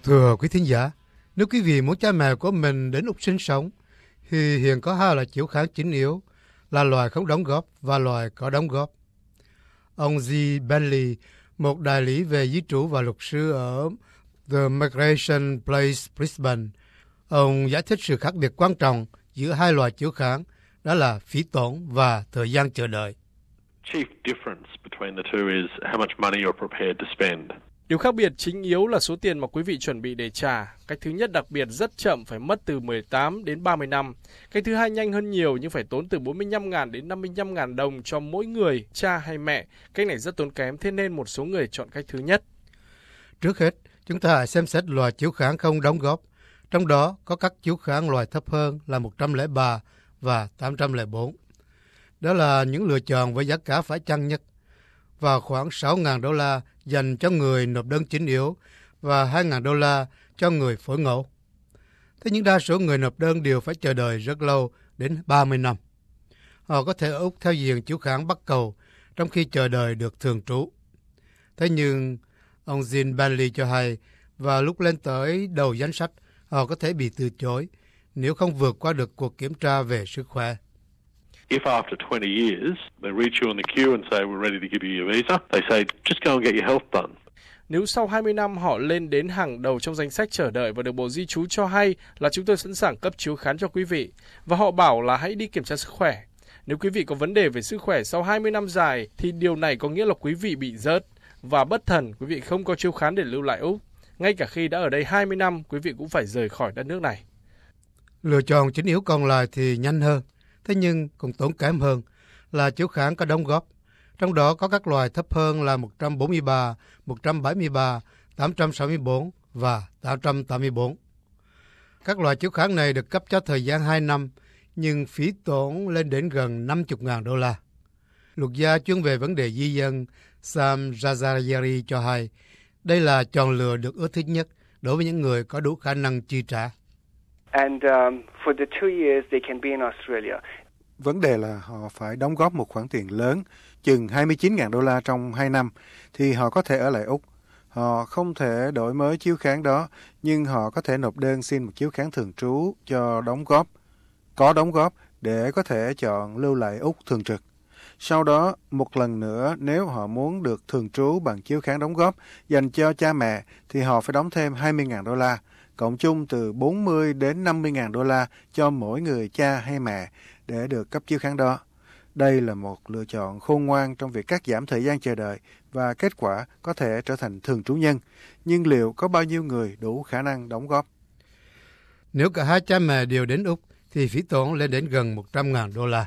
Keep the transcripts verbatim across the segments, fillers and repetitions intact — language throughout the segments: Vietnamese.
Thưa quý thính giả, nếu quý vị muốn cha mẹ của mình đến Úc sinh sống, thì hiện có hai loại chiếu kháng chính yếu là loài không đóng góp và loài có đóng góp. Ông G. Bentley, một đại lý về di trú và luật sư ở The Migration Place, Brisbane, ông giải thích sự khác biệt quan trọng giữa hai loài chiếu kháng, đó là phí tổn và thời gian chờ đợi. Chief difference between the two is how much money you're prepared to spend. Điều khác biệt chính yếu là số tiền mà quý vị chuẩn bị để trả. Cách thứ nhất đặc biệt rất chậm, phải mất từ mười tám đến ba mươi năm. Cách thứ hai nhanh hơn nhiều nhưng phải tốn từ bốn mươi lăm nghìn đến năm mươi lăm nghìn đồng cho mỗi người, cha hay mẹ. Cách này rất tốn kém, thế nên một số người chọn cách thứ nhất. Trước hết, chúng ta hãy xem xét loài chiếu kháng không đóng góp. Trong đó có các chiếu kháng loài thấp hơn là một trăm lẻ ba và tám trăm lẻ bốn. Đó là những lựa chọn với giá cả phải chăng nhất, và khoảng sáu nghìn đô la dành cho người nộp đơn chính yếu và hai nghìn đô la cho người phối ngẫu. Thế nhưng đa số người nộp đơn đều phải chờ đợi rất lâu, đến ba mươi năm. Họ có thể ở Úc theo diện chiếu kháng bắt cầu, trong khi chờ đợi được thường trú. Thế nhưng, ông Jean Bentley cho hay, và lúc lên tới đầu danh sách, họ có thể bị từ chối nếu không vượt qua được cuộc kiểm tra về sức khỏe. If after twenty years they reach you on the queue and say we're ready to give you your visa, they say just go and get your health done. Nếu sau hai mươi năm họ lên đến hàng đầu trong danh sách chờ đợi và được Bộ Di trú cho hay là chúng tôi sẵn sàng cấp chiếu kháng cho quý vị, và họ bảo là hãy đi kiểm tra sức khỏe. Nếu quý vị có vấn đề về sức khỏe sau hai mươi năm dài thì điều này có nghĩa là quý vị bị rớt, và bất thần quý vị không có chiếu kháng để lưu lại Úc. Ngay cả khi đã ở đây hai mươi năm, quý vị cũng phải rời khỏi đất nước này. Lựa chọn chính yếu còn lại thì nhanh hơn, thế nhưng cũng tốn kém hơn là chiếu kháng có đóng góp. Trong đó có các loài thấp hơn là một trăm bốn mươi ba, một trăm bảy mươi ba, tám trăm sáu mươi bốn và tám trăm tám mươi bốn. Các loài chiếu kháng này được cấp cho thời gian hai năm, nhưng phí tổn lên đến gần năm mươi nghìn đô la. Luật gia chuyên về vấn đề di dân Sam Jazayeri cho hay, đây là chọn lựa được ưa thích nhất đối với những người có đủ khả năng chi trả. And um, for the two years they can be in Australia. Vấn đề là họ phải đóng góp một khoản tiền lớn, chừng hai mươi chín nghìn đô la trong hai năm, thì họ có thể ở lại Úc. Họ không thể đổi mới chiếu kháng đó, nhưng họ có thể nộp đơn xin một chiếu kháng thường trú cho đóng góp, có đóng góp để có thể chọn lưu lại Úc thường trực. Sau đó, một lần nữa, nếu họ muốn được thường trú bằng chiếu kháng đóng góp dành cho cha mẹ, thì họ phải đóng thêm hai mươi nghìn đô la, cộng chung từ bốn mươi đến năm mươi nghìn đô la cho mỗi người cha hay mẹ để được cấp chiếu kháng đó. Đây là một lựa chọn khôn ngoan trong việc cắt giảm thời gian chờ đợi và kết quả có thể trở thành thường trú nhân. Nhưng liệu có bao nhiêu người đủ khả năng đóng góp? Nếu cả hai cha mẹ đều đến Úc thì phí tổn lên đến gần một trăm nghìn đô la.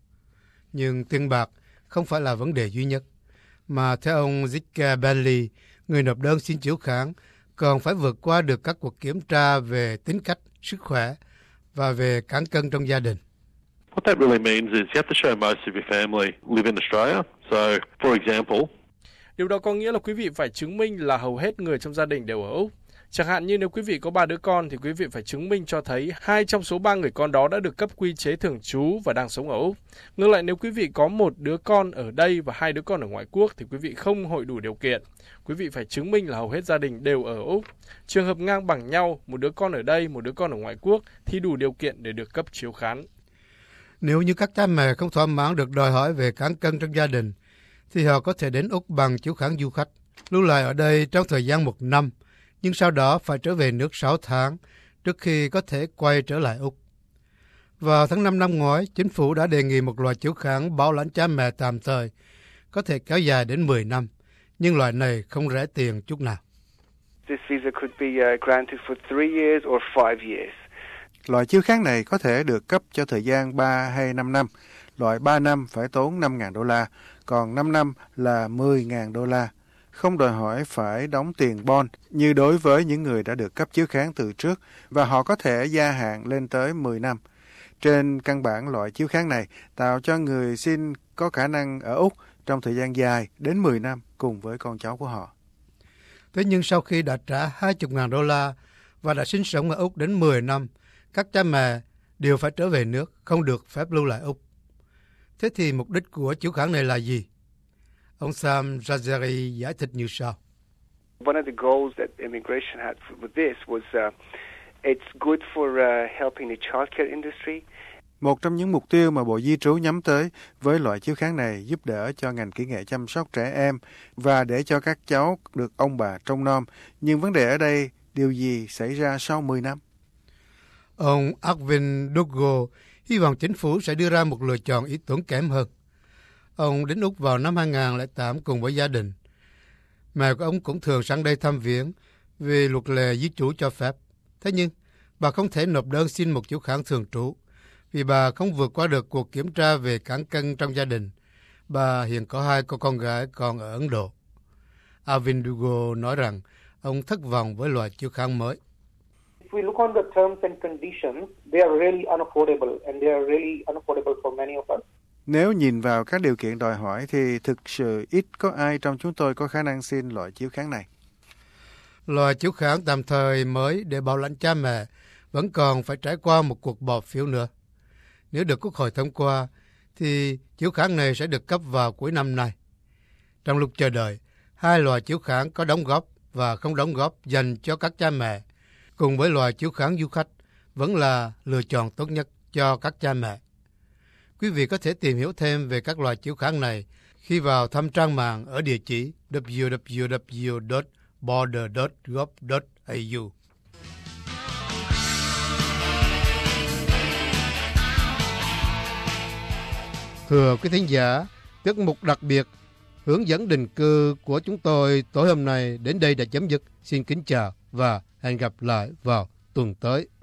Nhưng tiền bạc không phải là vấn đề duy nhất, mà theo ông Zika Bentley, người nộp đơn xin chiếu kháng, còn phải vượt qua được các cuộc kiểm tra về tính cách, sức khỏe và về cán cân trong gia đình. What that really means is you have to show most of your family live in Australia. So, for example, điều đó có nghĩa là quý vị phải chứng minh là hầu hết người trong gia đình đều ở Úc. Chẳng hạn như nếu quý vị có ba đứa con thì quý vị phải chứng minh cho thấy hai trong số ba người con đó đã được cấp quy chế thường trú và đang sống ở Úc. Ngược lại, nếu quý vị có một đứa con ở đây và hai đứa con ở ngoại quốc thì quý vị không hội đủ điều kiện. Quý vị phải chứng minh là hầu hết gia đình đều ở Úc. Trường hợp ngang bằng nhau, một đứa con ở đây, một đứa con ở ngoại quốc thì đủ điều kiện để được cấp chiếu kháng. Nếu như các cha mẹ không thỏa mãn được đòi hỏi về cán cân trong gia đình, thì họ có thể đến Úc bằng chiếu kháng du khách, lưu lại ở đây trong thời gian một năm, nhưng sau đó phải trở về nước sáu tháng trước khi có thể quay trở lại Úc. Vào tháng năm năm ngoái, chính phủ đã đề nghị một loại chiếu kháng bảo lãnh cha mẹ tạm thời, có thể kéo dài đến mười năm, nhưng loại này không rẻ tiền chút nào. This visa could be uh, granted for three years or five years. Loại chiếu kháng này có thể được cấp cho thời gian ba hay năm năm. Loại ba năm phải tốn năm nghìn đô la, còn năm năm là mười nghìn đô la. Không đòi hỏi phải đóng tiền bond như đối với những người đã được cấp chiếu kháng từ trước, và họ có thể gia hạn lên tới mười năm. Trên căn bản, loại chiếu kháng này tạo cho người xin có khả năng ở Úc trong thời gian dài đến mười năm cùng với con cháu của họ. Thế nhưng sau khi đã trả hai mươi nghìn đô la và đã sinh sống ở Úc đến mười năm, các cha mẹ đều phải trở về nước, không được phép lưu lại Úc. Thế thì mục đích của chiếu kháng này là gì? Ông Sam Jazayeri giải thích như sau. One of the goals that immigration had with this was uh, it's good for uh, helping the childcare industry. Một trong những mục tiêu mà Bộ Di trú nhắm tới với loại chiếu kháng này giúp đỡ cho ngành kỹ nghệ chăm sóc trẻ em và để cho các cháu được ông bà trông nom. Nhưng vấn đề ở đây, điều gì xảy ra sau mười năm? Ông Arvin Dugo hy vọng chính phủ sẽ đưa ra một lựa chọn ít tốn kém hơn. Ông đến Úc vào năm hai nghìn không trăm lẻ tám cùng với gia đình. Mẹ của ông cũng thường sang đây thăm viếng vì luật lệ di trú cho phép. Thế nhưng, bà không thể nộp đơn xin một chiếu kháng thường trú vì bà không vượt qua được cuộc kiểm tra về cán cân trong gia đình. Bà hiện có hai cô con gái còn ở Ấn Độ. Arvin Dugo nói rằng ông thất vọng với loại chiếu kháng mới. If we look on the terms and conditions, they are really unaffordable and they are really unaffordable for many of us. Nếu nhìn vào các điều kiện đòi hỏi thì thực sự ít có ai trong chúng tôi có khả năng xin loại chiếu kháng này. Loại chiếu kháng tạm thời mới để bảo lãnh cha mẹ vẫn còn phải trải qua một cuộc bỏ phiếu nữa. Nếu được Quốc hội thông qua, thì chiếu kháng này sẽ được cấp vào cuối năm nay. Trong lúc chờ đợi, hai loại chiếu kháng có đóng góp và không đóng góp dành cho các cha mẹ, cùng với loại chiếu kháng du khách, vẫn là lựa chọn tốt nhất cho các cha mẹ. Quý vị có thể tìm hiểu thêm về các loại chiếu kháng này khi vào thăm trang mạng ở địa chỉ w w w chấm border chấm gov chấm a u. Thưa quý thính giả, tiết mục đặc biệt hướng dẫn định cư của chúng tôi tối hôm nay đến đây đã chấm dứt. Xin kính chào và hẹn gặp lại vào tuần tới.